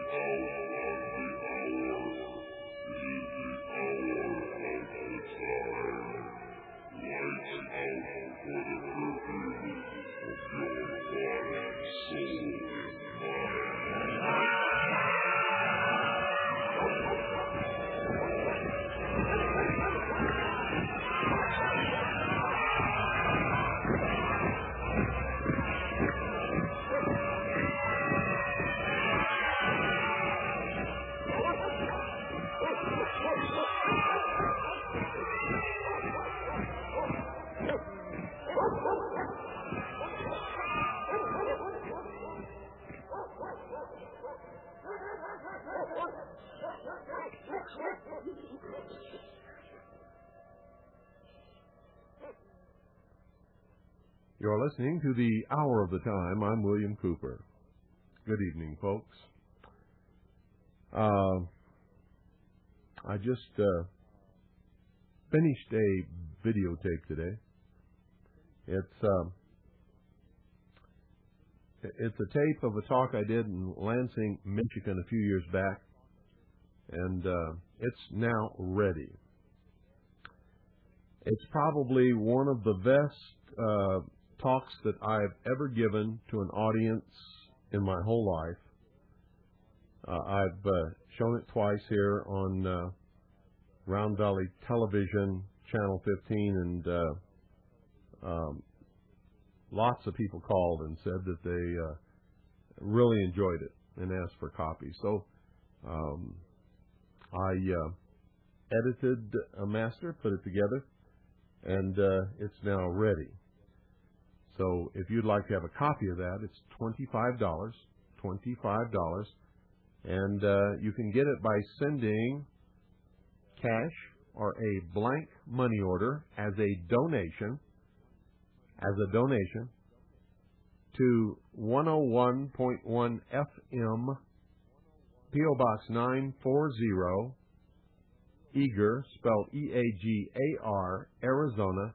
You're listening to the Hour of the Time. I'm William Cooper. Good evening, folks. I just finished a videotape today. It's a tape of a talk I did in Lansing, Michigan a few years back, and it's now ready. It's probably one of the best talks that I've ever given to an audience in my whole life. I've shown it twice here on Round Valley Television, Channel 15, and lots of people called and said that they really enjoyed it and asked for copies. So I edited a master, put it together, and it's now ready. So if you'd like to have a copy of that, it's $25, and you can get it by sending cash or a blank money order as a donation to 101.1 FM, P.O. Box 940, Eager, spelled E-A-G-A-R, Arizona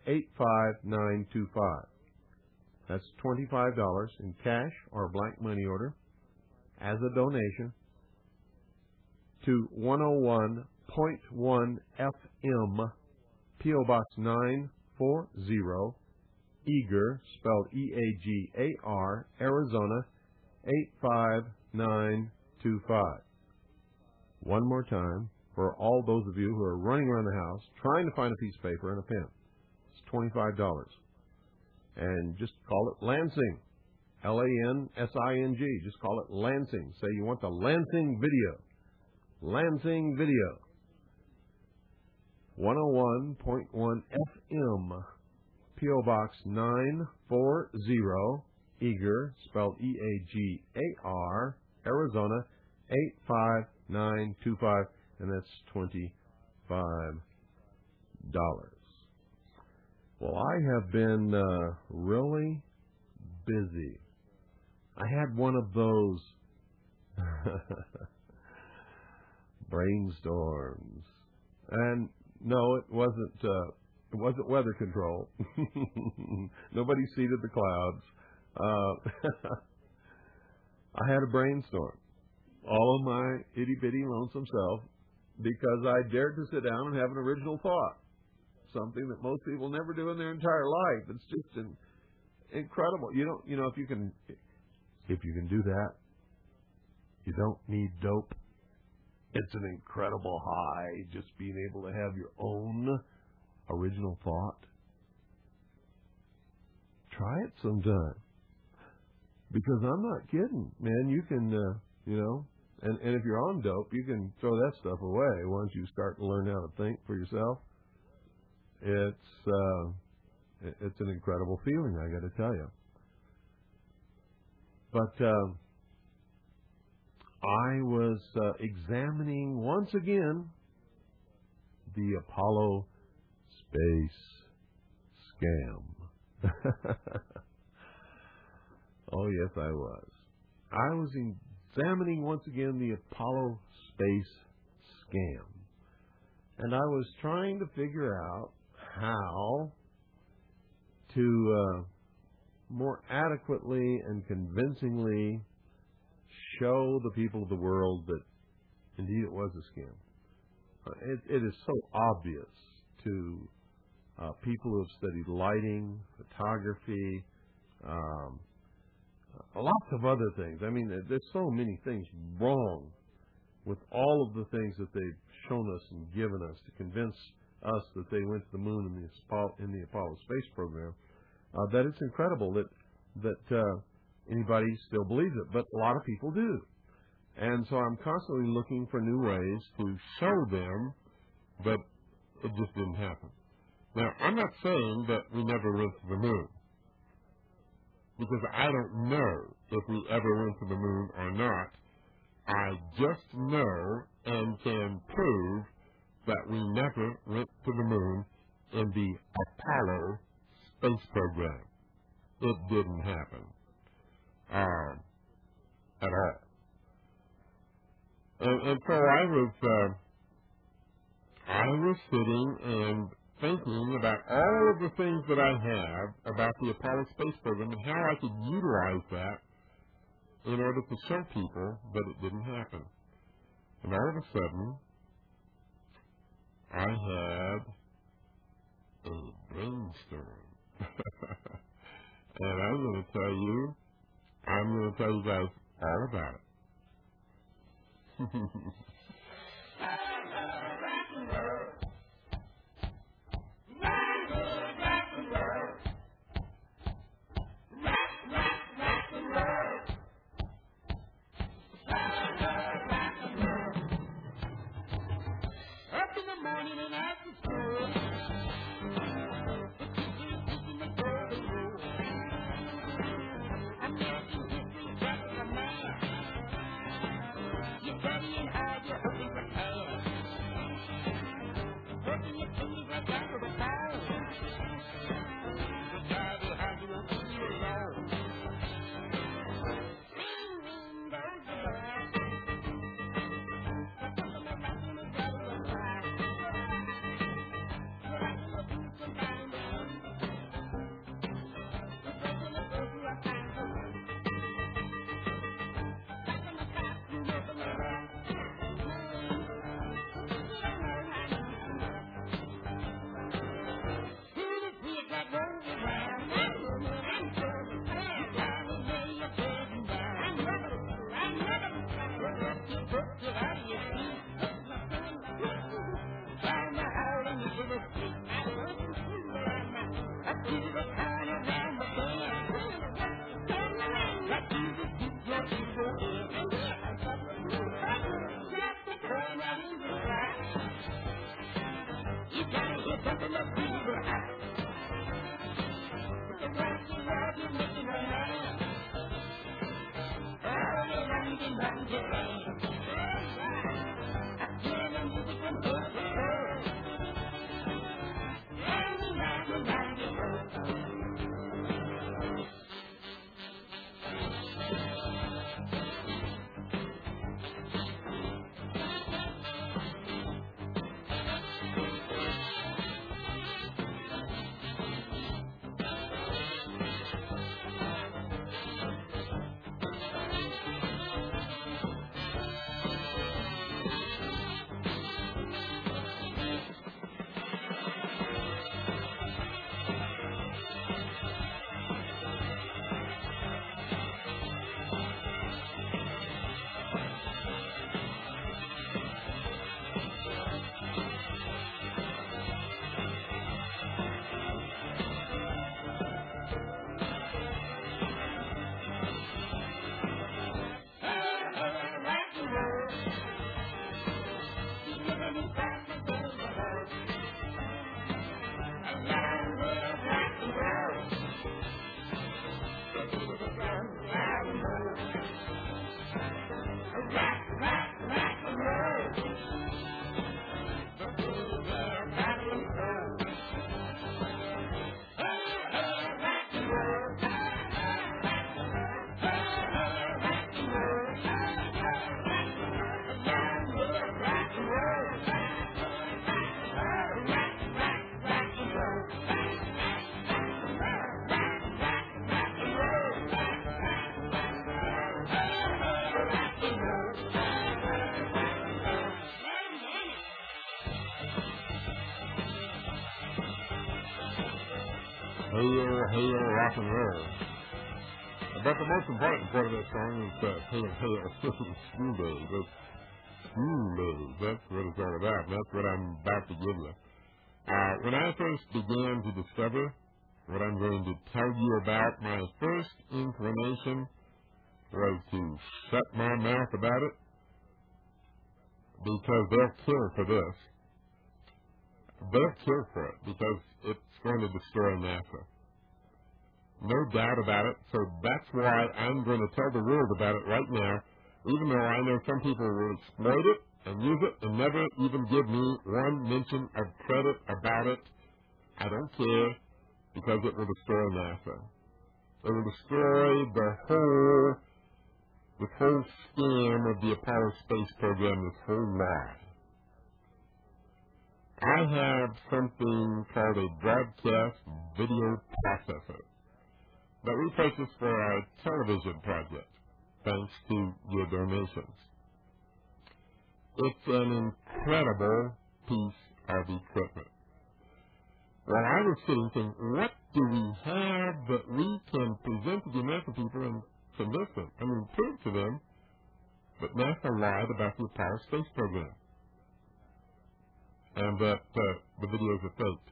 85925. That's $25 in cash or a blank money order as a donation to 101.1 FM, P.O. Box 940, Eager, spelled E-A-G-A-R, Arizona 85925. One more time for all those of you who are running around the house trying to find a piece of paper and a pen. It's $25. And just call it Lansing, L-A-N-S-I-N-G. Just call it Lansing. Say you want the Lansing video. Lansing video. 101.1 FM, P.O. Box 940, Eager, spelled E-A-G-A-R, Arizona 85925, and that's $25. Well, I have been really busy. I had one of those brainstorms, and no, it wasn't weather control. Nobody seeded the clouds. I had a brainstorm, all of my itty-bitty lonesome self, because I dared to sit down and have an original thought. Something that most people never do in their entire life. It's just incredible. If you can do that, you don't need dope. It's an incredible high, just being able to have your own original thought. Try it sometime, because I'm not kidding, man. You can, and if you're on dope, you can throw that stuff away once you start to learn how to think for yourself. It's an incredible feeling, I got to tell you. But I was examining once again the Apollo space scam. Oh, yes, I was. I was examining once again the Apollo space scam. And I was trying to figure out how to more adequately and convincingly show the people of the world that indeed it was a scam. It is so obvious to people who have studied lighting, photography, lots of other things. I mean, there's so many things wrong with all of the things that they've shown us and given us to convince us that they went to the moon in the Apollo space program, that it's incredible that anybody still believes it. But a lot of people do. And so I'm constantly looking for new ways to show them that it just didn't happen. Now, I'm not saying that we never went to the moon, because I don't know if we ever went to the moon or not. I just know and can prove that we never went to the moon in the Apollo space program. It didn't happen at all. And so I was sitting and thinking about all of the things that I have about the Apollo space program and how I could utilize that in order to show people that it didn't happen. And all of a sudden, I had a brainstorm. And I'm going to tell you guys all about it. Hail, hail, rock and roll. But the most important part of that song is hail, hail, school days. School days, that's what it's all about. That's what I'm about to give you. When I first began to discover what I'm going to tell you about, my first inclination was to shut my mouth about it, because they'll kill for this. They'll kill for it because it's going to destroy NASA. No doubt about it. So that's why I'm going to tell the world about it right now, even though I know some people will exploit it and use it and never even give me one mention of credit about it. I don't care, because it will destroy NASA. It will destroy this whole scheme of the Apollo space program, this whole lie. I have something called a broadcast video processor that we purchased for our television project, thanks to your donations. It's an incredible piece of equipment. Well, I was sitting thinking, what do we have that we can present to the American people and convince them, prove to them that NASA lied about the Apollo space program and that the videos are faked.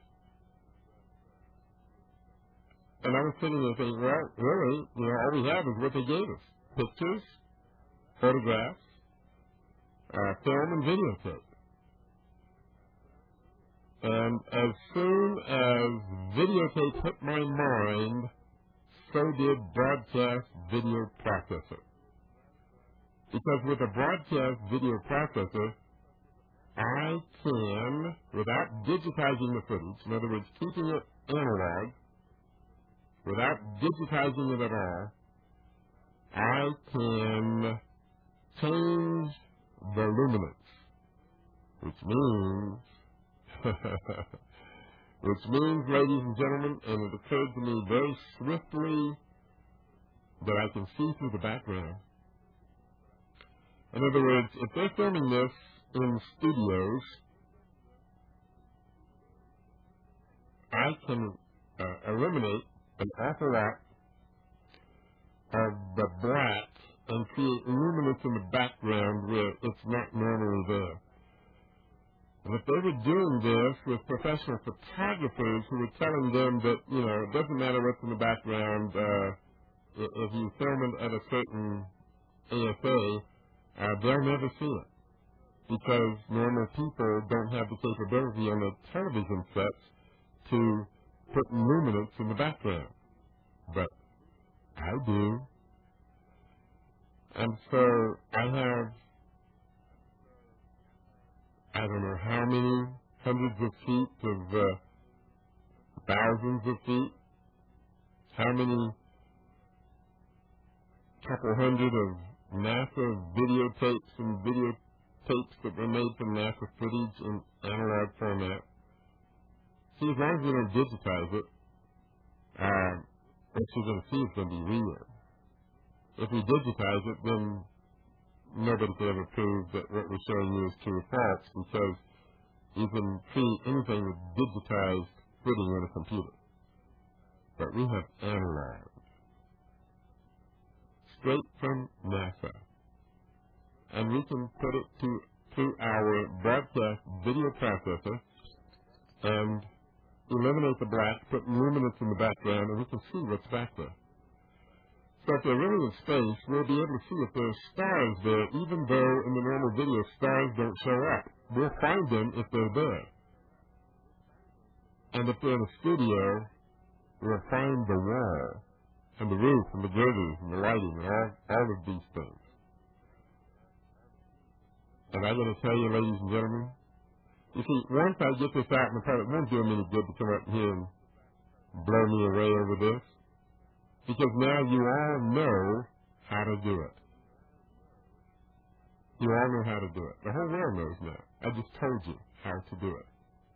And I was sitting there thinking, well, really, all we have is what they gave us. Pictures, photographs, film, and videotape. And as soon as videotape hit my mind, so did broadcast video processor. Because with a broadcast video processor, I can, without digitizing the footage, in other words, keeping it analog, without digitizing it at all, I can change the luminance, which means, ladies and gentlemen, and it occurred to me very swiftly that I can see through the background. In other words, if they're filming this in studios, I can eliminate an awful lot of the black and create luminance in the background where it's not normally there. And if they were doing this with professional photographers who were telling them that, it doesn't matter what's in the background, if you film it at a certain ASA, they'll never see it. Because normal people don't have the capability on the television sets to put luminance in the background. But I do. And so I have, I don't know how many hundreds of feet of thousands of feet, how many couple hundred of NASA videotapes and videotapes that were made from NASA footage in analog format. See, as long as we don't digitize it, what you're going to see is going to be real. If we digitize it, then nobody can ever prove that what we're showing you is true or false, because you can see anything with digitized footage on a computer. But we have analog, straight from NASA. And we can put it through our broadcast video processor and eliminate the black, put luminance in the background, and we can see what's back there. So if they're really in space, we'll be able to see if there's stars there, even though in the normal video stars don't show up. We'll find them if they're there. And if they're in a studio, we'll find the wall, and the roof, and the girders, and the lighting, and all of these things. And I'm going to tell you, ladies and gentlemen, you see, once I get this out in the public, it won't do me any good to come up here and blow me away over this. Because now you all know how to do it. You all know how to do it. The whole world knows now. I just told you how to do it.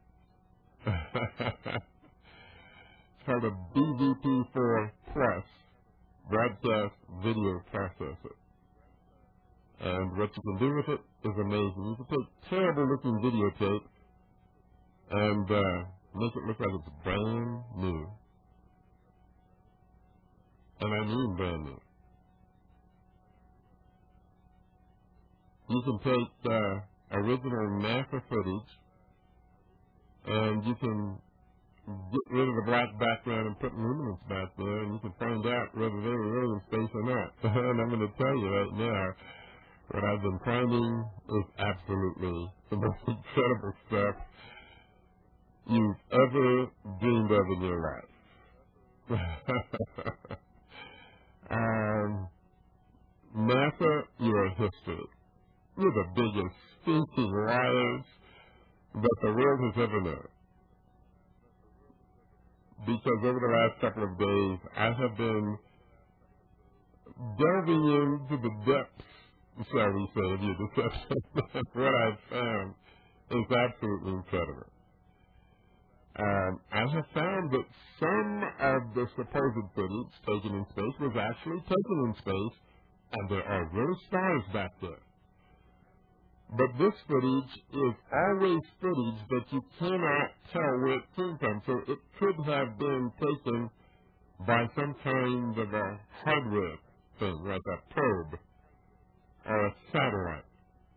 It's called a BVP4 Plus broadcast video processor. And what you can do with it is amazing. You can take terrible looking videotape and make it look like it's brand new. and I mean brand new. You can take original NASA footage, and you can get rid of the black background and put luminance back there, and you can find out whether they were really in space or not. And I'm going to tell you right now, what I've been finding is absolutely the most incredible stuff you've ever dreamed of in your life. NASA, you're history. You're the biggest stinking liars that the world has ever known. Because over the last couple of days, I have been delving into the depths, shall we say, of your deception. What I've found is absolutely incredible. I have found that some of the supposed footage taken in space was actually taken in space, and there are real stars back there. But this footage is always footage that you cannot tell where it came from. So it could have been taken by some kind of a hardware thing, like a probe, or a satellite,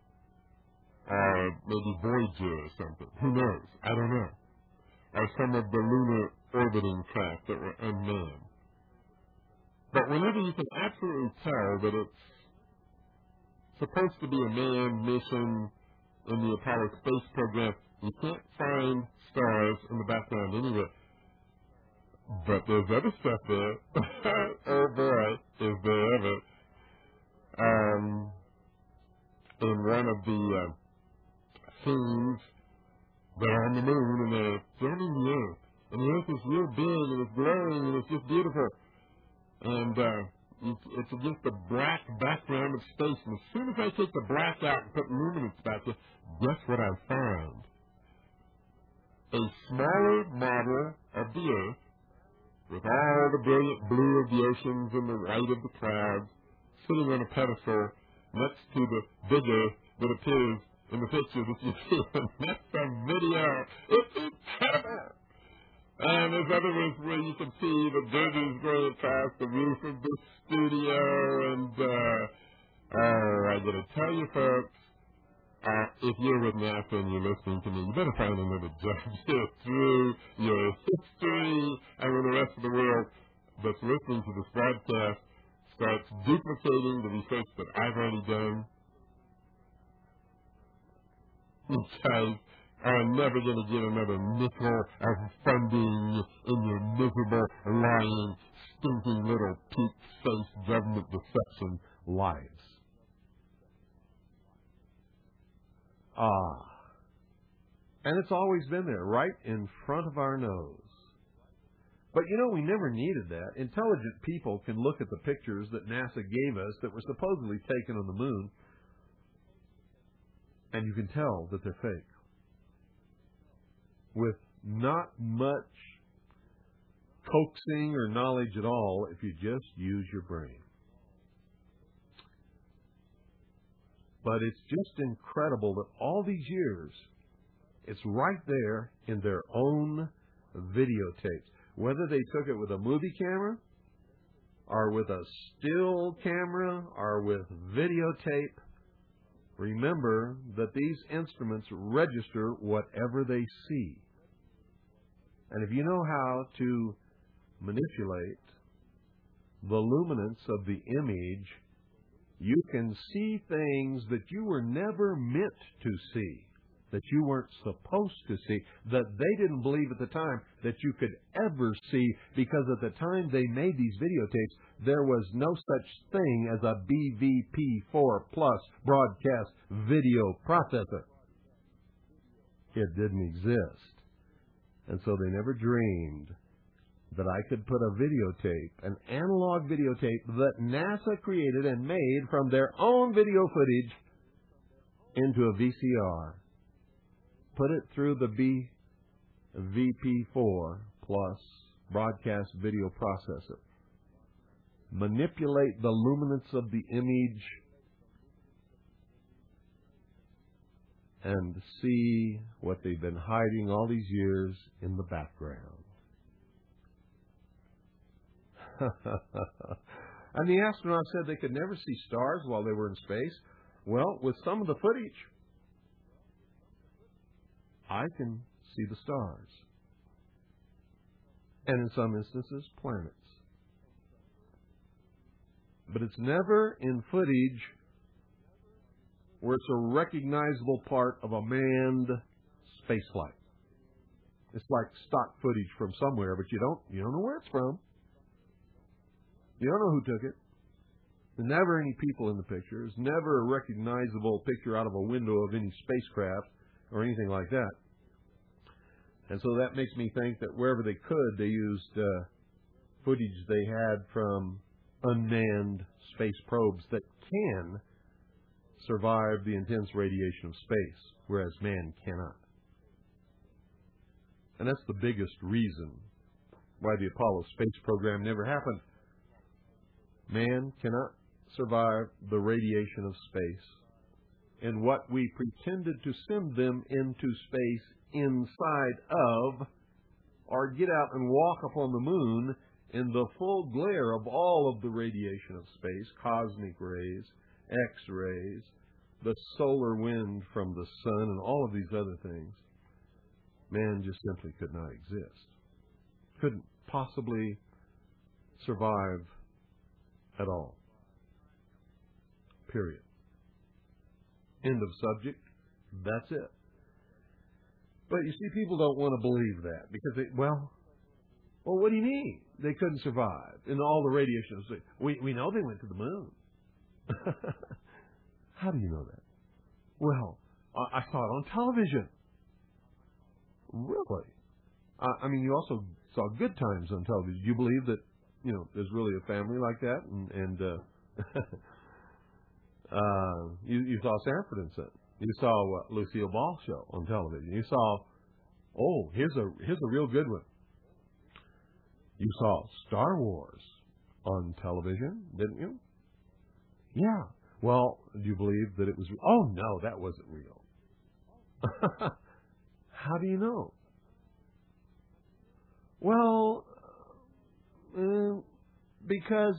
or maybe Voyager or something. Who knows? I don't know. Or some of the lunar orbiting craft that were unmanned. But whenever you can absolutely tell that it's supposed to be a manned mission in the Apollo space program, you can't find stars in the background anywhere. But there's other stuff there. Oh boy, is there ever. In one of the scenes, they're on the moon and they're filming the Earth. And the Earth is real big and it's glowing and it's just beautiful. And it's against the black background of space. And as soon as I take the black out and put luminance back there, guess what I found? A smaller model of the Earth with all the brilliant blue of the oceans and the white of the clouds sitting on a pedestal next to the bigger that appears in the picture that you see. And that's a video. It's incredible. And there's other ones where you can see the bridges going past the roof of the studio. And I gotta tell you folks, if you're with NASA and you're listening to me, you better find another job here through your history. And when the rest of the world that's listening to this broadcast starts duplicating the research that I've already done, because I'm never going to get another nickel of funding in your miserable, lying, stinking little peak-faced government deception lives. And it's always been there, right in front of our nose. But you know, we never needed that. Intelligent people can look at the pictures that NASA gave us that were supposedly taken on the moon, and you can tell that they're fake. With not much coaxing or knowledge at all, if you just use your brain. But it's just incredible that all these years, it's right there in their own videotapes. Whether they took it with a movie camera, or with a still camera, or with videotape, remember that these instruments register whatever they see. And if you know how to manipulate the luminance of the image, you can see things that you were never meant to see, that you weren't supposed to see, that they didn't believe at the time that you could ever see, because at the time they made these videotapes, there was no such thing as a BVP4 Plus broadcast video processor. It didn't exist. And so they never dreamed that I could put a videotape, an analog videotape that NASA created and made from their own video footage, into a VCR. Put it through the BVP4 Plus broadcast video processor. Manipulate the luminance of the image and see what they've been hiding all these years in the background. And the astronauts said they could never see stars while they were in space. Well, with some of the footage, I can see the stars. And in some instances, planets. But it's never in footage where it's a recognizable part of a manned spaceflight. It's like stock footage from somewhere, but you don't know where it's from. You don't know who took it. There's never any people in the picture. There's never a recognizable picture out of a window of any spacecraft or anything like that. And so that makes me think that wherever they could, they used footage they had from unmanned space probes that can survive the intense radiation of space, whereas man cannot. And that's the biggest reason why the Apollo space program never happened. Man cannot survive the radiation of space. And what we pretended to send them into space inside of, or get out and walk upon the moon in the full glare of all of the radiation of space, cosmic rays, X-rays, the solar wind from the sun, and all of these other things, man just simply could not exist. Couldn't possibly survive at all. Period. End of subject. That's it. But you see, people don't want to believe that because well, what do you mean? They couldn't survive in all the radiation. We know they went to the moon. How do you know that? Well, I saw it on television. Really? I mean, you also saw Good Times on television. Do you believe that, there's really a family like that? And you saw Sanford and Son. You saw Lucille Ball show on television. You saw, here's a real good one. You saw Star Wars on television, didn't you? Yeah. Well, do you believe that it was? Oh no, that wasn't real. How do you know? Well, because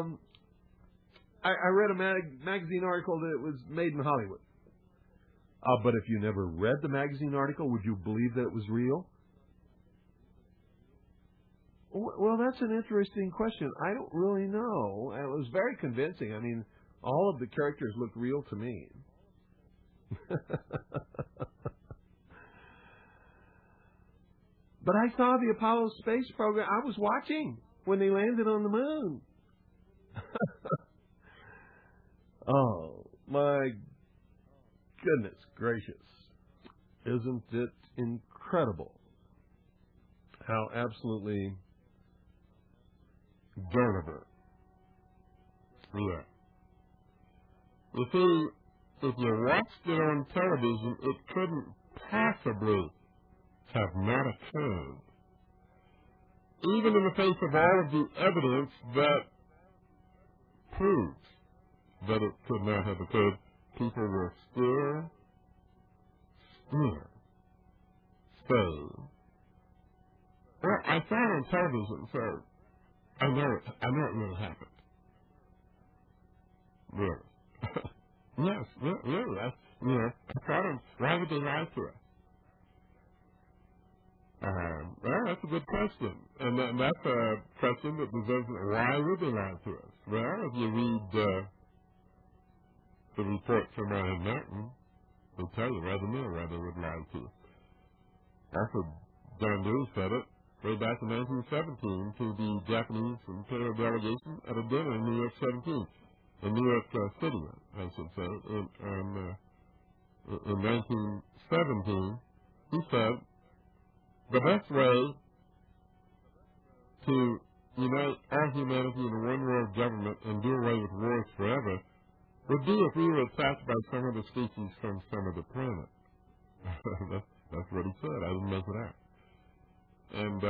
I read a magazine article that it was made in Hollywood. But if you never read the magazine article, would you believe that it was real? Well, that's an interesting question. I don't really know. It was very convincing. I mean, all of the characters looked real to me. But I saw the Apollo space program. I was watching when they landed on the moon. Oh, my goodness gracious. Isn't it incredible how absolutely Gulliver. Yeah. You see, if you watched it on television, it couldn't possibly have not occurred. Even in the face of all of the evidence that proves that it could not have occurred, people were still saying, well, I saw it on television, so I know it really happened. Really. Yes, really. I saw them. Why would they lie to us? Well, that's a good question. And that's a question that deserves, why would they lie to us? Well, if you read the report from Ryan Martin, they'll tell you right in there why they would lie to us. Also, John Lewis said it way back in 1917 to the Japanese imperial delegation at a dinner in New York 17, in New York City, I should say. In 1917, he said, the best way to unite all humanity in one world government and do away with wars forever would be if we were attacked by some other species from some other planet. That's what he said. I didn't make it out. And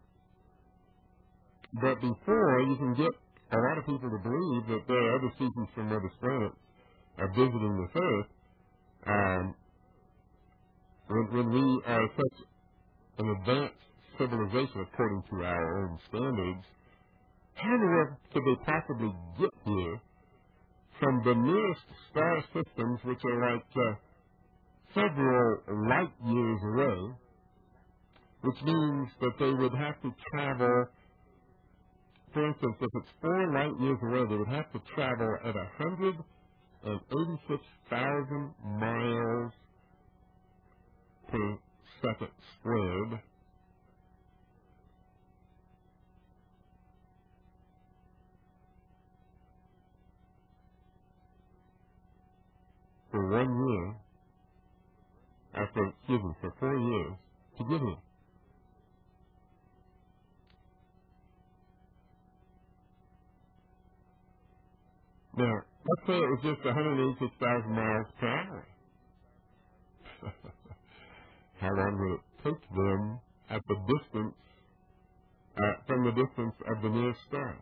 but before you can get a lot of people to believe that there are other species from other planets are visiting this Earth, when we are such an advanced civilization according to our own standards, how on earth could they possibly get here from the nearest star systems, which are like several light years away, which means that they would have to travel, for instance, if it's 4 light years away, they would have to travel at 186,000 miles per second squared. For 1 year, for 4 years, to get here. Now, let's say it was just 186,000 miles per hour. How long would it take them at the distance, from the distance of the nearest star?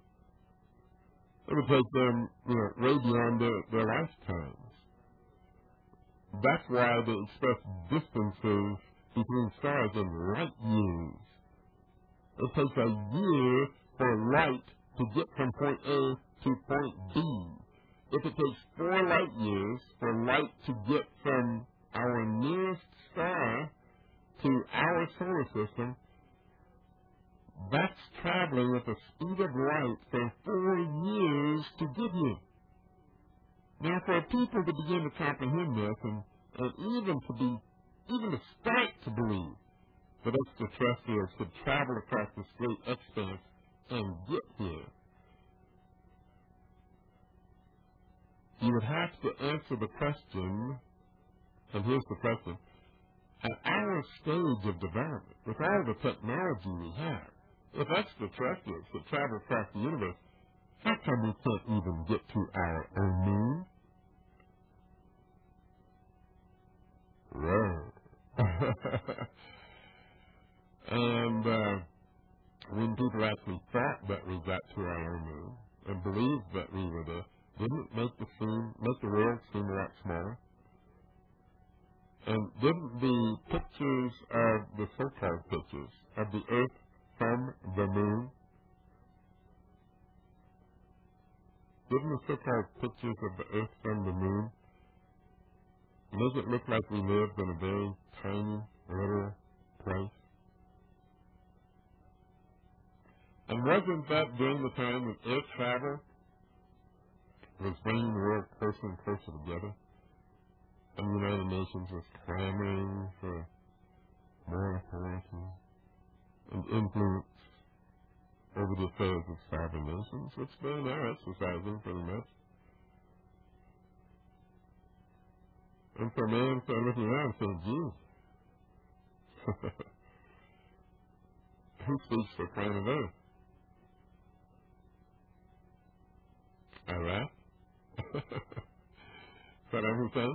It would take them, way beyond their lifetimes. That's why they express distances between stars in light years. It takes a year for light to get from point A to point B. If it takes 4 light years for light to get from our nearest star to our solar system, that's traveling at the speed of light for 4 years to get here. Now, for people to begin to comprehend this, and even to start to believe that extraterrestrials could travel across this great expanse and get here, you would have to answer the question, and here's the question: at our stage of development, with all the technology we have, if extraterrestrials could travel across the universe, how come we can't even get to our own moon? Well, and when people actually thought that we got to our own moon and believed that we were there, didn't it make the world seem a lot smaller? And didn't the pictures of the so-called pictures of the Earth from the moon, didn't the so-called pictures of the Earth from the moon make it look like we lived in a very tiny little place? And wasn't that during the time that air travel was bringing the world closer and closer together? And the United Nations was clamoring for more authority and influence over the affairs of sovereign nations, which they are now exercising pretty much. And so man started looking around and saying, gee, who speaks for planet Earth? Iraq? Saddam Hussein?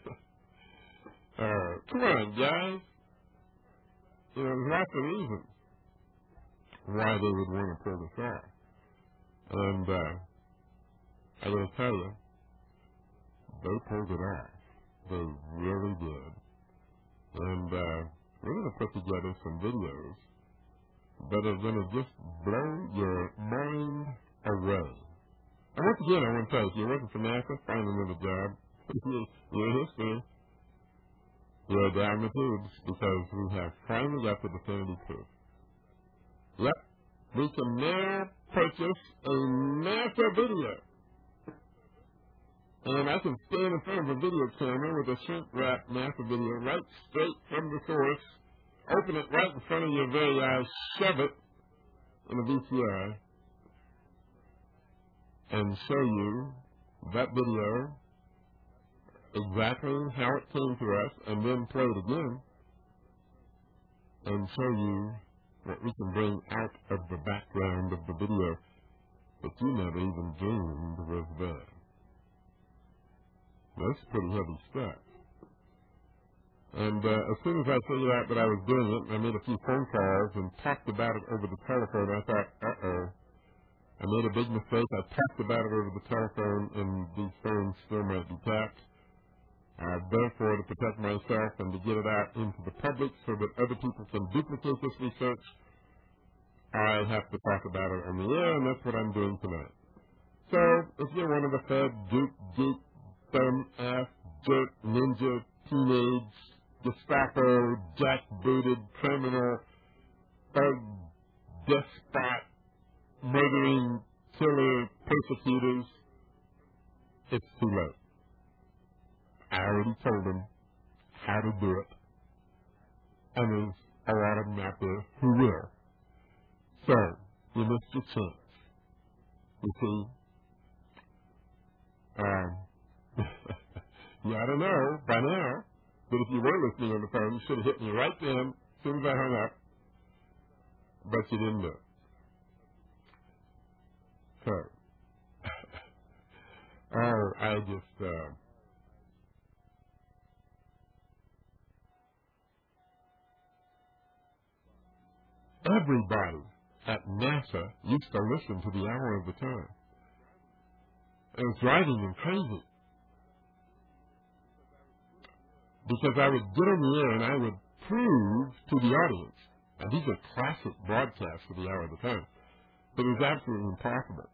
Come on, guys. There's lots of reasons why they would want to pull this off. And I will tell you, they pulled it off. They really did. And we're going to put together some videos that are going to just blow your mind away. And once again, I want to tell you, if you're working for NASA, find another job. Your history, you're down the tubes, because we have finally got the definitive proof. Yep, we can now purchase a NASA video. And I can stand in front of a video camera with a shrink-wrapped NASA video right straight from the source, open it right in front of your very eyes, shove it in a VCR, and show you that video, exactly how it came to us, and then play it again, and show you what we can bring out of the background of the video that you never even dreamed was there. That's pretty heavy stuff. And as soon as I figured out that I was doing it, I made a few phone calls and talked about it over the telephone. I thought, I made a big mistake. I talked about it over the telephone, and these phones still might be tapped. Therefore, to protect myself and to get it out into the public so that other people can duplicate this research, I'll have to talk about it on the air, and that's what I'm doing tonight. So, if you're one of the fed, duke, geek, dumb-ass, dirt, ninja, teenage, Gestapo, jackbooted, criminal, thug, despot, murdering, killer, persecutors, it's too late. I already told them how to do it, and there's a lot of them out there who will. So, you missed your chance. You see, you ought to know by now that if you were listening on the phone, you should have hit me right then, as soon as I hung up, but you didn't do it. So, I just, everybody at NASA used to listen to the hour of the time. It was driving them crazy. Because I would get on the air and I would prove to the audience, and these are classic broadcasts of the hour of the time, that it was absolutely impossible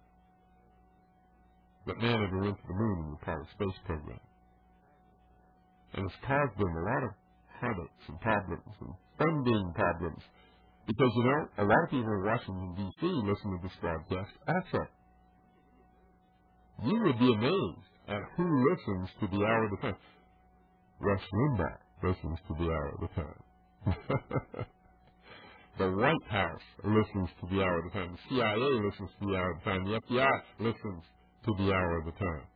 that man ever went to the moon in the Apollo space program. And it's caused them a lot of headaches and problems and funding problems. Because, you know, a lot of people in Washington, D.C. listen to this broadcast also. You would be amazed at who listens to the hour of the time. Rush Limbaugh listens to the hour of the time. The White House listens to the hour of the time. The CIA listens to the hour of the time. The FBI listens to the hour of the time.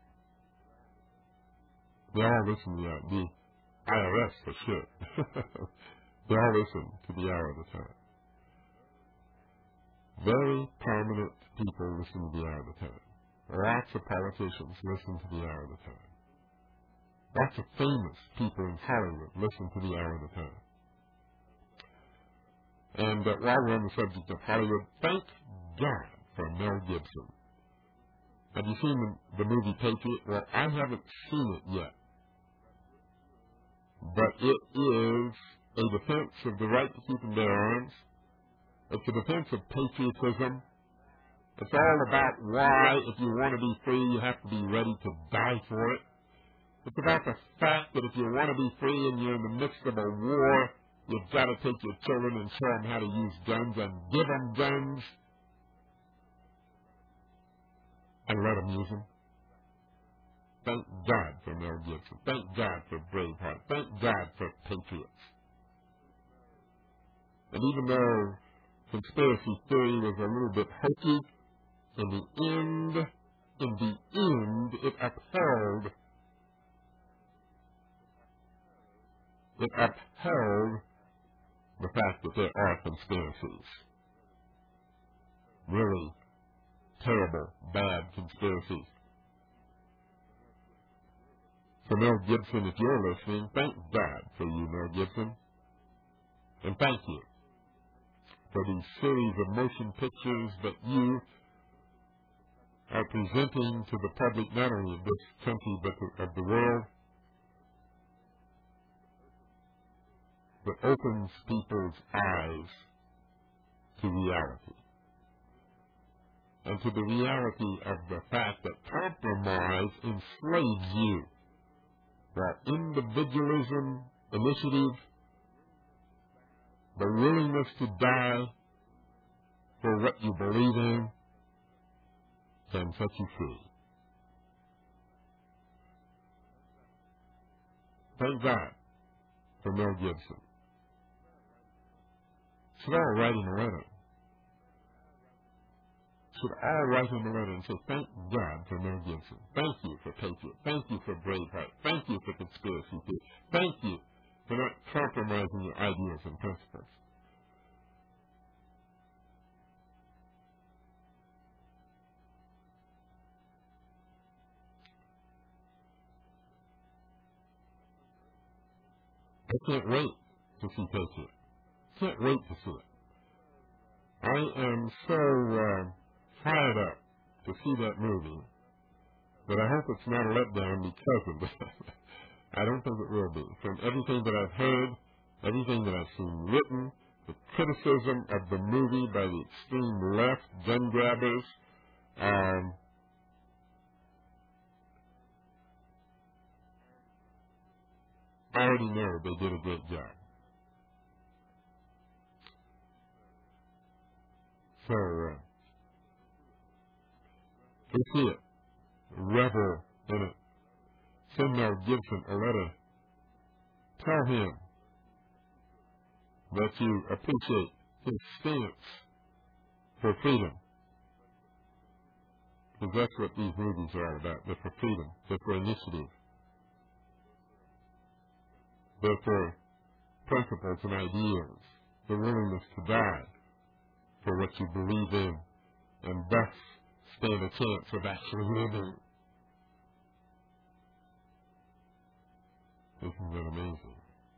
They all listen to the hour. The IRS for sure. They all listen to the hour of the time. Very prominent people listen to the hour of the time. Lots of politicians listen to the hour of the time. Lots of famous people in Hollywood listen to the hour of the time. And while we're on the subject of Hollywood, thank God for Mel Gibson. Have you seen the movie Patriot? Well, I haven't seen it yet. But it is a defense of the right to keep and bear arms. It's a defense of patriotism. It's all about why, if you want to be free, you have to be ready to die for it. It's about the fact that if you want to be free and you're in the midst of a war, you've got to take your children and show them how to use guns and give them guns and let them use them. Thank God for Mel Gibson. Thank God for Braveheart. Thank God for Patriots. And even though conspiracy theory was a little bit hokey, in the end, it upheld the fact that there are conspiracies. Really terrible, bad conspiracies. So Mel Gibson, if you're listening, thank God for you, Mel Gibson. And thank you for these series of motion pictures that you are presenting to the public, not only of this country, but of the world, that opens people's eyes to reality. And to the reality of the fact that compromise enslaves you. That individualism, initiative, the willingness to die for what you believe in can set you free. Thank God for Mel Gibson. Should I write him a letter? Should I write him a letter and say, thank God for Mel Gibson. Thank you for Patriot. Thank you for Braveheart. Thank you for conspiracy theory. Thank you for not compromising your ideals and principles. I can't wait to see Patriot. Can't wait to see it. I am so fired up to see that movie that I hope it's not a letdown because of that. I don't think it will be. From everything that I've heard, everything that I've seen written, the criticism of the movie by the extreme left, gun grabbers. I already know they did a great job. So, go see it. Revel in it. Send Mel Gibson a letter. Tell him that you appreciate his stance for freedom. Because that's what these movies are all about. They're for freedom. They're for initiative. They're for principles and ideals. The willingness to die for what you believe in, and thus stand a chance of actually living. Isn't that amazing?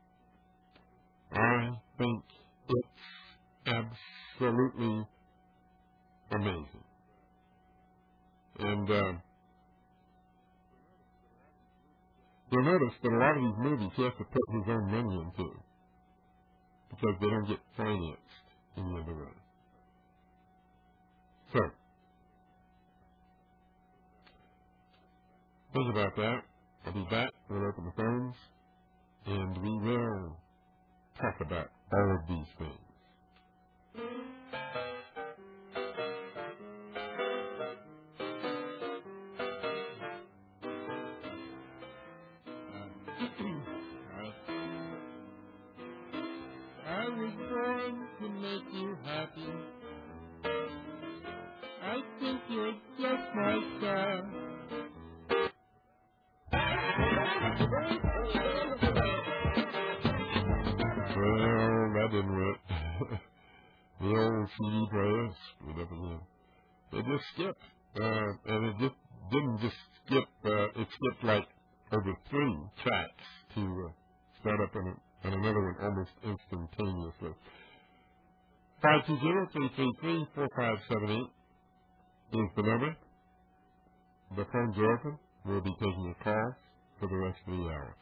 I think it's absolutely amazing. And you'll notice that a lot of these movies he has to put his own money into because they don't get financed any other way. So, think about that. I'll be back. We'll open the phones, and we will talk about all of these things. I was born to make you happy. I think you're just my style. Well, that didn't work. The old CD players screwed up again. They just skipped. And it just didn't just skip, it skipped like over 3 tracks to start up and another one almost instantaneously. 520-333-4578 is the number. The phones are open. We'll be taking your calls for the rest of the hour.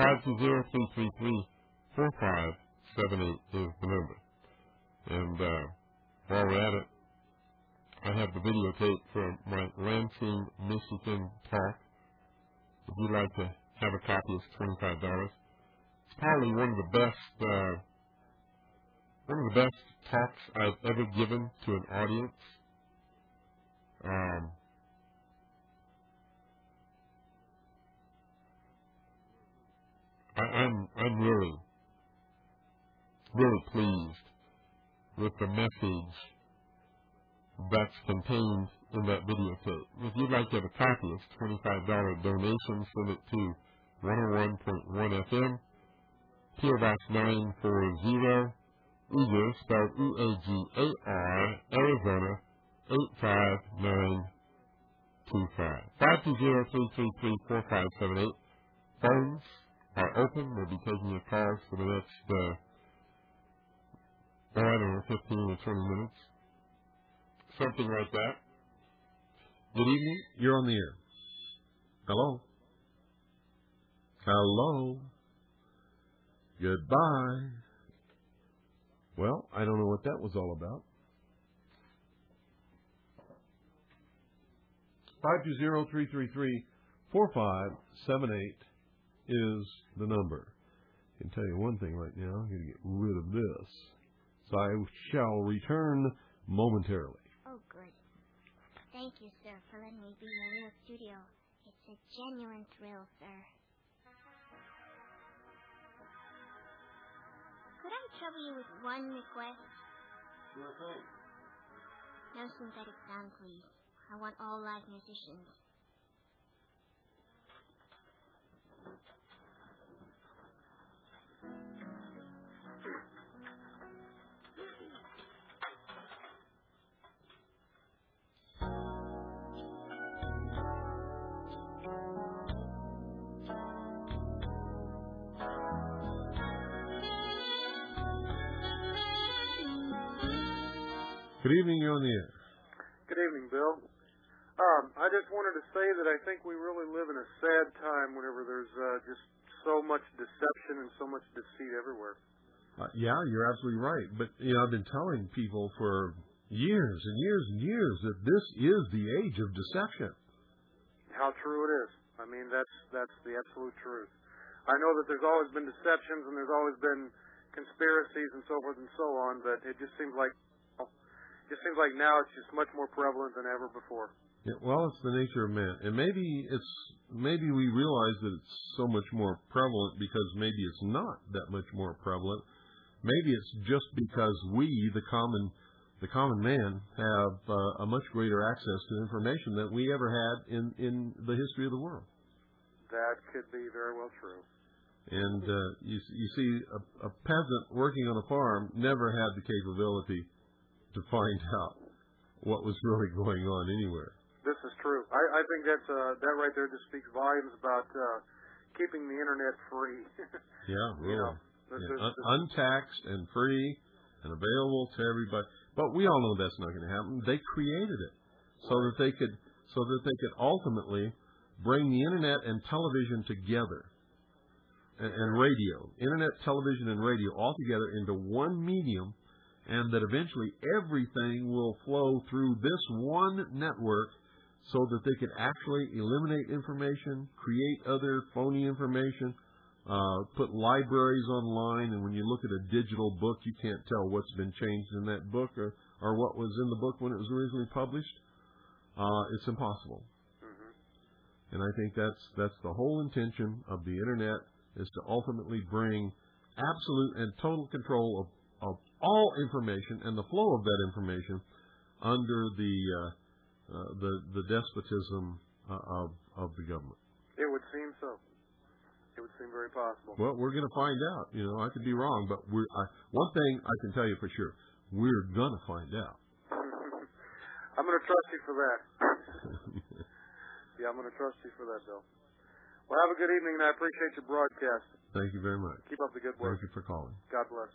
520-333-4578 is the number. And while we're at it, I have the videotape from my Lansing, Michigan talk. If you'd like to have a copy, it's $25. It's probably one of the best talks I've ever given to an audience. I'm really pleased with the message that's contained in that videotape. If you'd like to have a copy, it's $25 donation. Send it to 101.1 FM, PO Box 940, Eagar, spelled E-A-G-A-R, Arizona 85925. 520-333-4578. Phones are open. We'll be taking your calls for the next, 15 or 20 minutes. Something like that. Good evening. You're on the air. Hello. Hello. Goodbye. Well, I don't know what that was all about. 520-333-4578 is the number. I can tell you one thing right now. I'm going to get rid of this. So I shall return momentarily. Oh, good. Thank you, sir, for letting me be in a real studio. It's a genuine thrill, sir. Could I trouble you with one request? Sure thing. No synthetic sound, please. I want all live musicians. Good evening, you're on the air. Good evening, Bill. I just wanted to say that I think we really live in a sad time whenever there's just so much deception and so much deceit everywhere. Yeah, you're absolutely right. But, I've been telling people for years and years and years that this is the age of deception. How true it is. I mean, that's the absolute truth. I know that there's always been deceptions and there's always been conspiracies and so forth and so on, but it just seems like now it's just much more prevalent than ever before. Yeah, well, it's the nature of man, and maybe we realize that it's so much more prevalent because maybe it's not that much more prevalent. Maybe it's just because we, the common man, have a much greater access to information than we ever had in the history of the world. That could be very well true. And you see, a peasant working on a farm never had the capability to find out what was really going on anywhere. This is true. I think that right there just speaks volumes about keeping the internet free. Yeah, really. Untaxed and free and available to everybody. But we all know that's not going to happen. They created it so that they could ultimately bring the internet and television together, and radio, internet, television, and radio all together into one medium, and that eventually everything will flow through this one network so that they could actually eliminate information, create other phony information, put libraries online, and when you look at a digital book, you can't tell what's been changed in that book or what was in the book when it was originally published. It's impossible. And I think that's the whole intention of the internet, is to ultimately bring absolute and total control of all information and the flow of that information under the despotism of the government. It would seem so. It would seem very possible. Well, we're going to find out. I could be wrong, but one thing I can tell you for sure: we're going to find out. I'm going to trust you for that. Yeah, I'm going to trust you for that, Bill. Well, have a good evening, and I appreciate your broadcast. Thank you very much. Keep up the good work. Thank you for calling. God bless.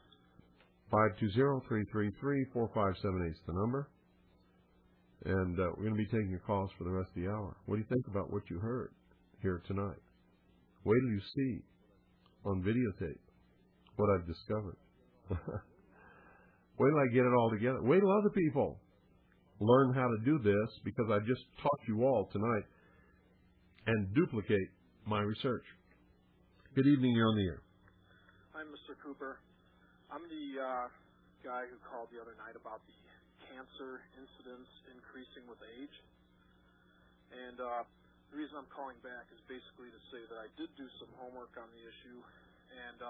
520-333-4578 is the number. And we're going to be taking your calls for the rest of the hour. What do you think about what you heard here tonight? Wait till you see on videotape what I've discovered. Wait till I get it all together. Wait till other people learn how to do this, because I just taught you all tonight, and duplicate my research. Good evening, you're on the air. I'm Mr. Cooper. I'm the guy who called the other night about the cancer incidence increasing with age. And the reason I'm calling back is basically to say that I did do some homework on the issue, and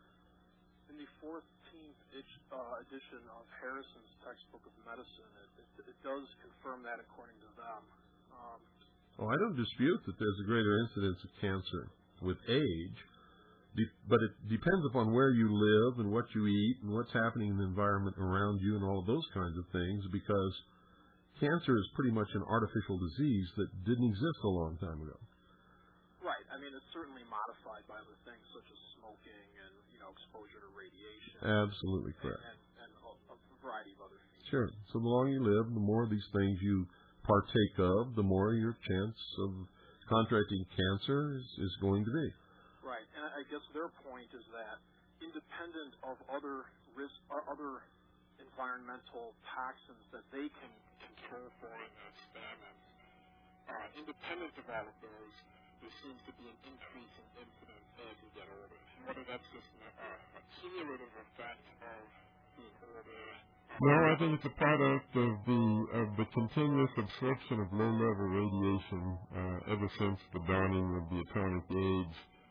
in the 14th edition of Harrison's Textbook of Medicine, it does confirm that according to them. Well, I don't dispute that there's a greater incidence of cancer with age, but it depends upon where you live and what you eat and what's happening in the environment around you and all of those kinds of things, because cancer is pretty much an artificial disease that didn't exist a long time ago. Right. I mean, it's certainly modified by other things such as smoking and, exposure to radiation. Absolutely correct. And a variety of other features. Sure. So the longer you live, the more of these things you partake of, the more your chance of contracting cancer is going to be. Right. And I guess their point is that independent of other risk or other environmental toxins that they can control for in their experiments, independent of all of those, there seems to be an increase in incidence as you get older. Whether that's just a cumulative effect of being older. No, I think it's a product of the continuous absorption of low-level radiation ever since the dawning of the atomic age.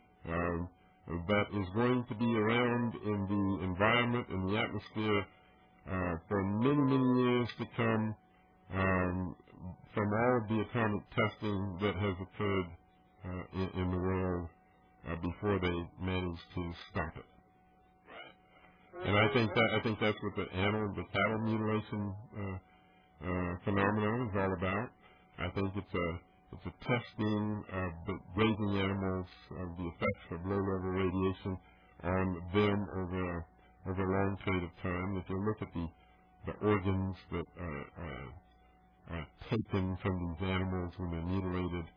That is going to be around in the environment, in the atmosphere, for many, many years to come, from all of the atomic testing that has occurred in the world before they managed to stop it. And I think that's what the cattle mutilation phenomenon is all about. I think it's a testing of the grazing animals, of the effects of low-level radiation on them over a long period of time. If you look at the organs that are taken from these animals when they're mutilated,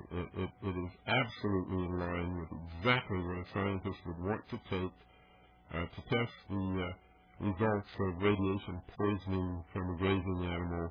it is absolutely in line with exactly what a scientist would want to take to test the results of radiation poisoning from a grazing animal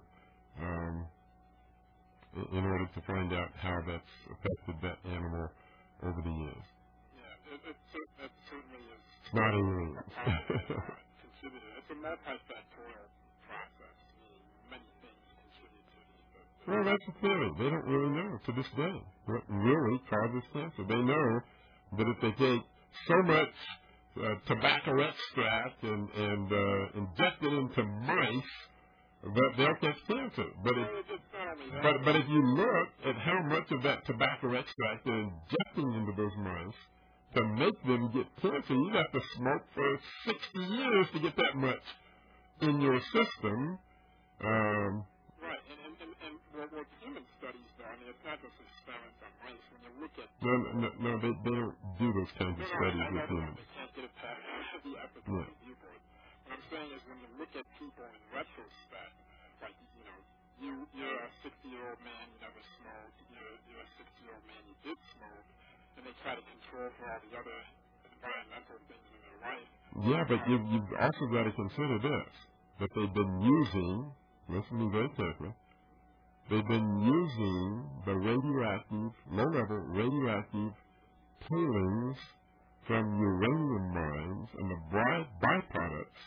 in order to find out how that's affected that animal over the years. Yeah, it certainly is. It's not aliens. Contributed. It's a multifactorial process. Many things contribute to it. Well, that's the theory. They don't really know to this day what really causes cancer. They know that if they take so much tobacco extract and inject it into mice, that they'll catch cancer. But if you look at how much of that tobacco extract they're injecting into those mice to make them get cancer, you have to smoke for 60 years to get that much in your system. Right, and what human studies do, I mean, it's not just experiments on mice. When you look at... No, they don't do those kinds of studies with humans. They can't get it past the epidemic viewpoint. What I'm saying is when you look at people in retrospect, like, you're a 60-year-old man, you never smoked, you're a 60-year-old man, you did smoke, and they try to control for all the other environmental things in their life. Yeah, but you've also got to consider this, that they've been using, listen to me very carefully, they've been using the low-level radioactive tailings from uranium mines and the byproducts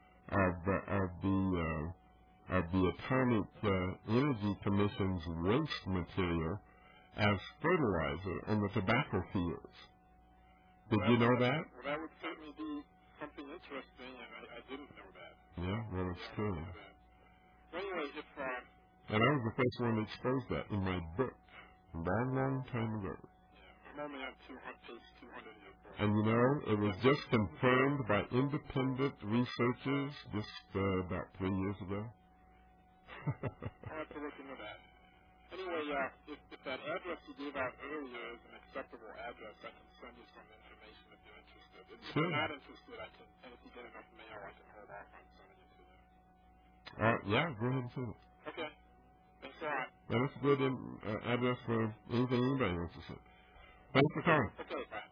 of the Atomic Energy Commission's waste material as fertilizer on the tobacco fields. Did you know that? Well, that would certainly be something interesting, and I didn't know that. Yeah, well, it's true. Well, anyway, and I was the first one to expose that in my book a long, long time ago. Yeah, I'm only on page 200 of your book. And it was just confirmed by independent researchers just about 3 years ago. I'll have to look into that. Anyway, if that address you gave out earlier is an acceptable address, I can send you some information if you're interested. If you're not interested, and if you get enough mail, I can hold off on sending it to you. Yeah, go ahead and send it. Okay. Thanks a lot. And that's a good address for anything anybody wants to say. Thanks for calling. Okay, bye.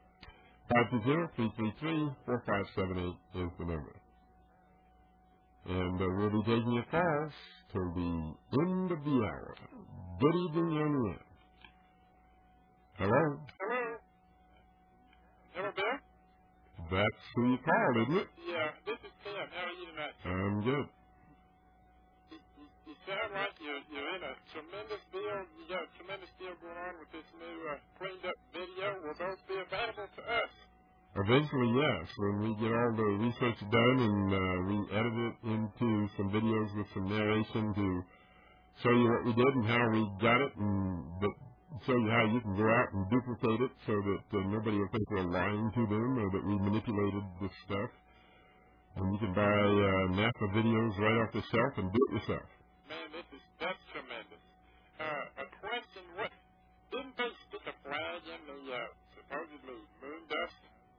520-333-4578 is the number. And we'll be taking your calls till the end of the hour. Good evening, young man. Hello? Hello? Hello there? That's who you called, isn't it? Yeah, this is Tim. How are you tonight? I'm good. You sound like you're in a tremendous deal. You got a tremendous deal going on with this new cleaned up video. Will those be available to us? Eventually, yes. When we get all the research done and we edit it into some videos with some narration to show you what we did and how we got it, and show you how you can go out and duplicate it so that nobody will think we're lying to them or that we manipulated this stuff. And you can buy NASA videos right off the shelf and do it yourself. Man, that's tremendous. A question, didn't they stick a flag in the supposedly moon dust?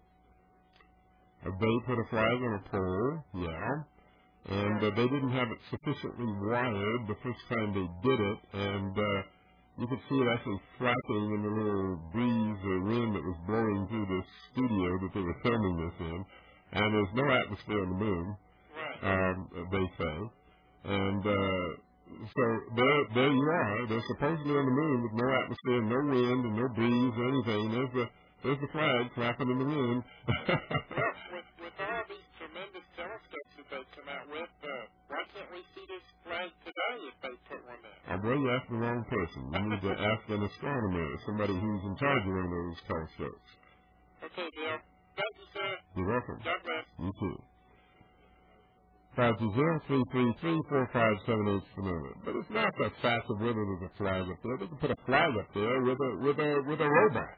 They put a flag on a pole, yeah, and they didn't have it sufficiently wired the first time they did it, and you could see it actually flapping in the little breeze or wind that was blowing through the studio that they were filming this in, and there's no atmosphere on the moon, they say, and so there you are. They're supposedly on the moon with no atmosphere, no wind, and no breeze or anything. There's the flag flapping in the wind. With all these tremendous telescopes that they come out with, why can't we see this flag today if they put one there? Well, you asked the wrong person. You need to ask an astronomer, somebody who's in charge of one of those telescopes. Okay, Bill. Thank you, sir. You're welcome. God bless. You too. 520-333-4578 is the number. But it's not the fact of whether there's a flag up there. They can put a flag up there with a robot.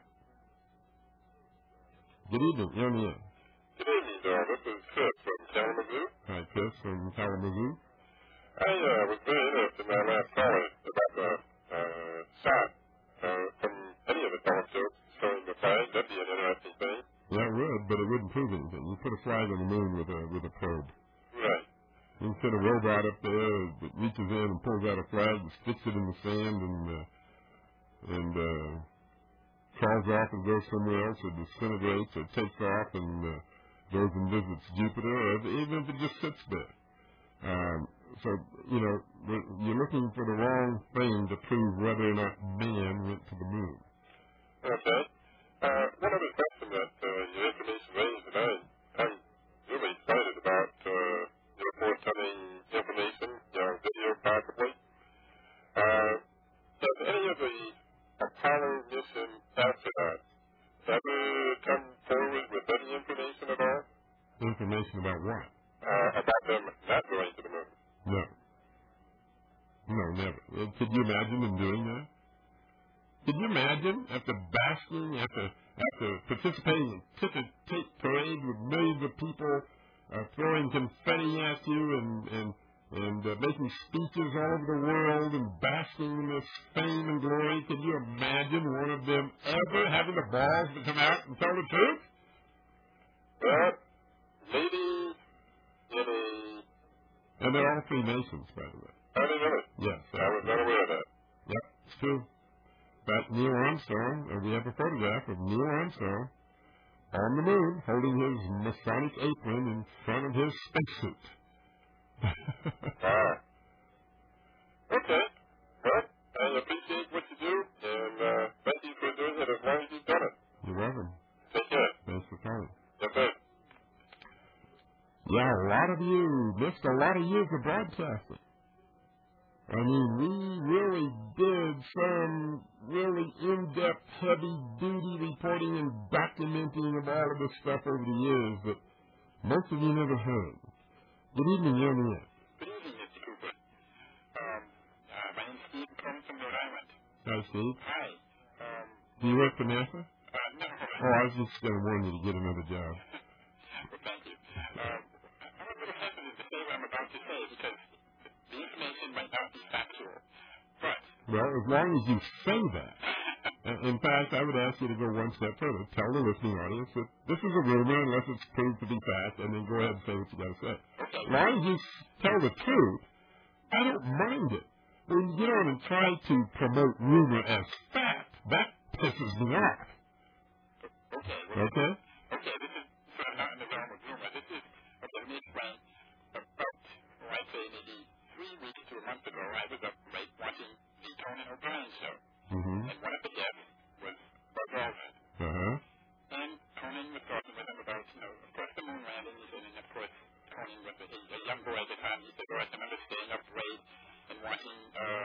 Good evening. You're on the air. Good evening, Bill. This is Chris from Kalamazoo. Hi, Chris from Kalamazoo. I was very interested in my last caller about the shot from any of the telescopes showing the flag. That'd be an interesting thing. Yeah, it would, but it wouldn't prove anything. You put a flag on the moon with a probe. Right. You can put a robot up there that reaches in and pulls out a flag and sticks it in the sand and crawls off and goes somewhere else. It disintegrates or takes off and goes and visits Jupiter, or even if it just sits there. So, you know, you're looking for the wrong thing to prove whether or not man went to the moon. Okay. One other question that your information raised, and I'm really excited about your forthcoming information, video possibly. Has any of the Apollo mission astronauts ever come forward with any information at all? Information about what? About them not going to the moon. No. No, never. Could you imagine them doing that? Could you imagine after basking, after participating in ticker tape parade with millions of people throwing confetti at you and making speeches all over the world and basking in this fame and glory? Could you imagine one of them ever having the balls to come out and tell the truth? Well, maybe in a... And they're all Freemasons, by the way. I didn't know it. Yes. I was not aware of that. Yep, it's true. But Neil Armstrong, we have a photograph of Neil Armstrong on the moon holding his Masonic apron in front of his spacesuit. Wow. Okay. Well, I appreciate what you do, and thank you for doing it as long as you've done it. You're welcome. Take care. Thanks for calling. Yes, sir. Yeah, a lot of you missed a lot of years of broadcasting. I mean, we really did some really in-depth, heavy-duty reporting and documenting of all of this stuff over the years that most of you never heard. Good evening, you're on the air. Good evening, Mr. Cooper. My name's Steve. I'm calling from Rhode Island. Hi, Steve. Hi. Do you work for NASA? No. Oh, I was just going to warn you to get another job. Well, thank you. I'm a little hesitant to say what I'm about to say because the information might not be factual. But... Well, as long as you say that. In fact, I would ask you to go one step further. Tell the listening audience that this is a rumor unless it's proved to be fact, and then go ahead and say what you got to say. Okay. As long as you tell the truth, I don't mind it. When you get on and try to promote rumor as fact, that pisses me off. Okay. Okay? Okay, this is sort of not in the realm of rumor. This is, okay, let me explain. About, I'd say maybe 3 weeks to a month ago, I was up late watching the Conan O'Brien show. Mm-hmm. And one of the guests was Buzz Aldrin. Uh-huh. And Conan was talking with him about, of course, the moon landing. He said, and of course, Conan was a young boy at the time. He said, I remember staying up late and watching,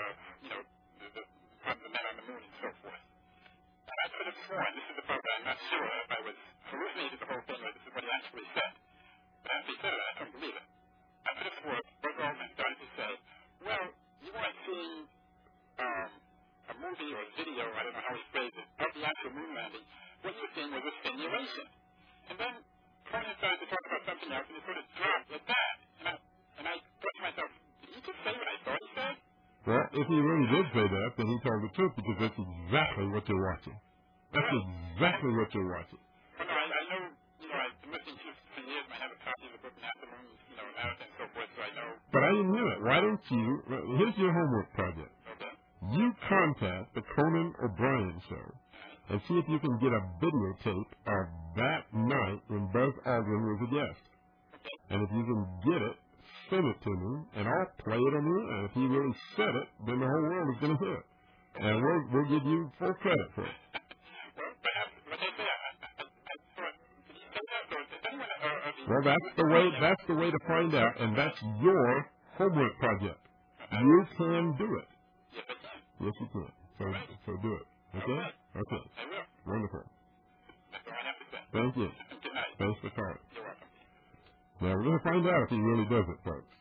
the men on the moon and so forth. And I could have sworn, this is the part that I'm not sure if I was hallucinated the whole thing or this is what he actually said. But after he said it, I couldn't believe it. I could have sworn Buzz Aldrin started to say, well, you weren't seeing a movie or a video, I don't know how he phrased it, of the actual moon landing. What you were seeing was a simulation. And then Conan started to talk about something else, and it sort of dropped at that. And I thought to myself, did he just say what I thought he said? Well, if he really did say that, then he told the truth because that's exactly what you're watching. That's exactly what you're watching. Well, no, I know, I've been listening to you for years, and I have a copy of the book NASA Moon, America and so forth, so I know. But I didn't know it. Why don't you, here's your homework project. Okay. You contact the Conan O'Brien show and see if you can get a videotape of that night when Buzz Aldrin was a guest. And if you can get it, send it to me, and I'll play it on the air. And if he really said it, then the whole world is going to hear it. And we'll give you full credit for it. Well, perhaps, what they say, I thought, did he say that, or did anyone, Well, that's the way to find out, and that's your homework project. You can do it. Yes, I can. Yes, you can. So do it. Okay? Okay. I will. Wonderful. That's all I have to say. Thank you. Good night. Thanks for calling. You're welcome. Now, we're going to find out if he really does it, folks.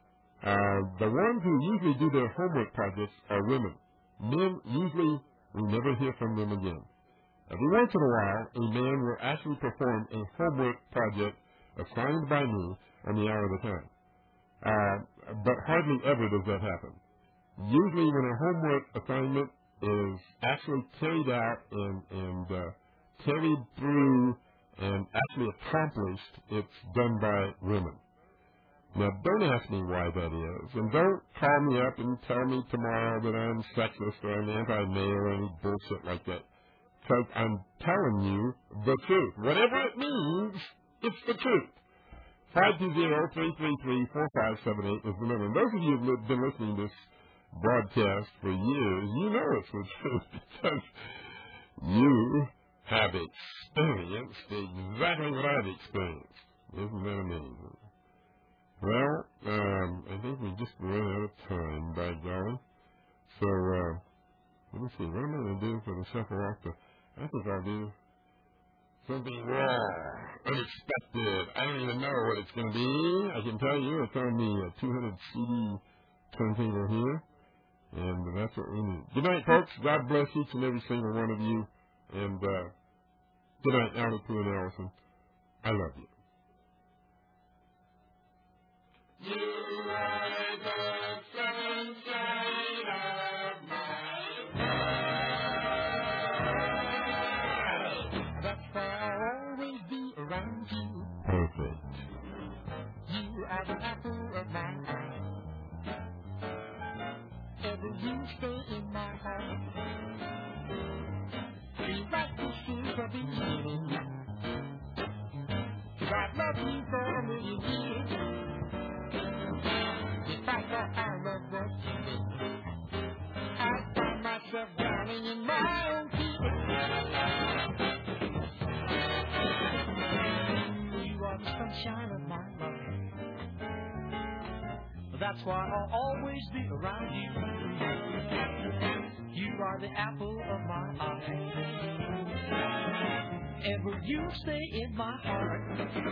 The ones who usually do their homework projects are women. Men, usually, we never hear from them again. Every once in a while, a man will actually perform a homework project assigned by me on the hour of the time. But hardly ever does that happen. Usually when a homework assignment is actually carried out and carried through and actually accomplished, it's done by women. Now, don't ask me why that is, and don't call me up and tell me tomorrow that I'm sexist or I'm anti-male or any bullshit like that, because I'm telling you the truth. Whatever it means, It's the truth. 520-333-4578 is the number. And those of you who have been listening to this broadcast for years, you know it's the truth because you have experienced exactly what I've experienced. Isn't that amazing? Well, I think we just ran out of time, by golly. So, let me see. What am I going to do for the shuffle off the... I think I'll do something raw, unexpected. I don't even know what it's going to be. I can tell you it's on the 200 CD turntable here. And that's what we need. Good night, folks. God bless each and every single one of you. And good night, Alice and Allison. I love you. You are the sunshine of my world. That's why I'll always be around you. Perfect. You are the apple of my eye. Ever you stay in my heart. Feel like this is the beginning. 'Cause I've loved you for a million years. In fact, I love what you do. I find myself drowning in my own tears. You are the sunshine of my life. That's why I'll always be around you. You are the apple of my eye. Ever you stay in my heart.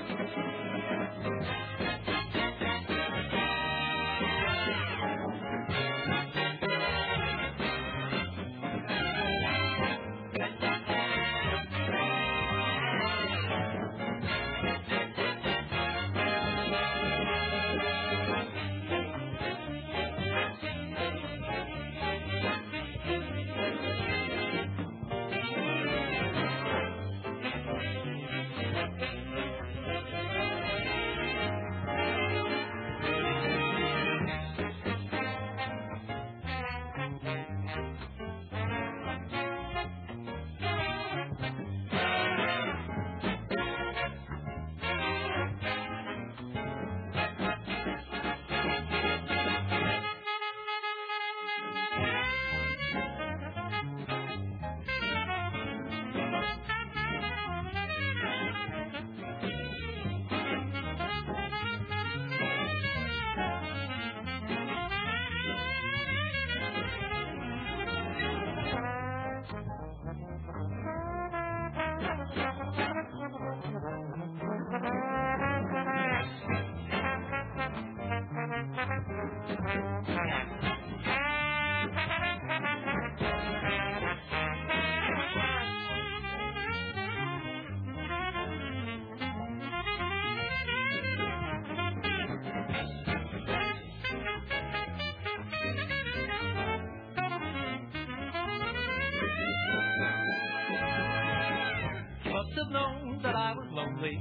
Must have known that I was lonely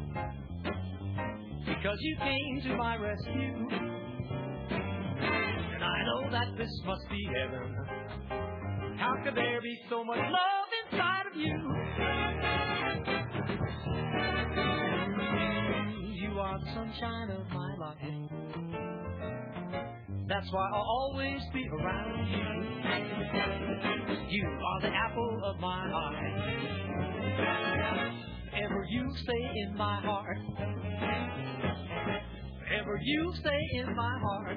because you came to my rescue. And I know that this must be heaven. How could there be so much love inside of you? You are the sunshine of my life. That's why I'll always be around you. You are the apple of my eye. Ever you stay in my heart. Forever you stay in my heart.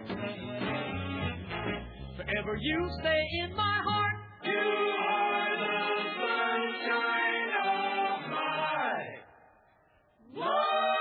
Forever you stay in my heart. You are the sunshine of my life.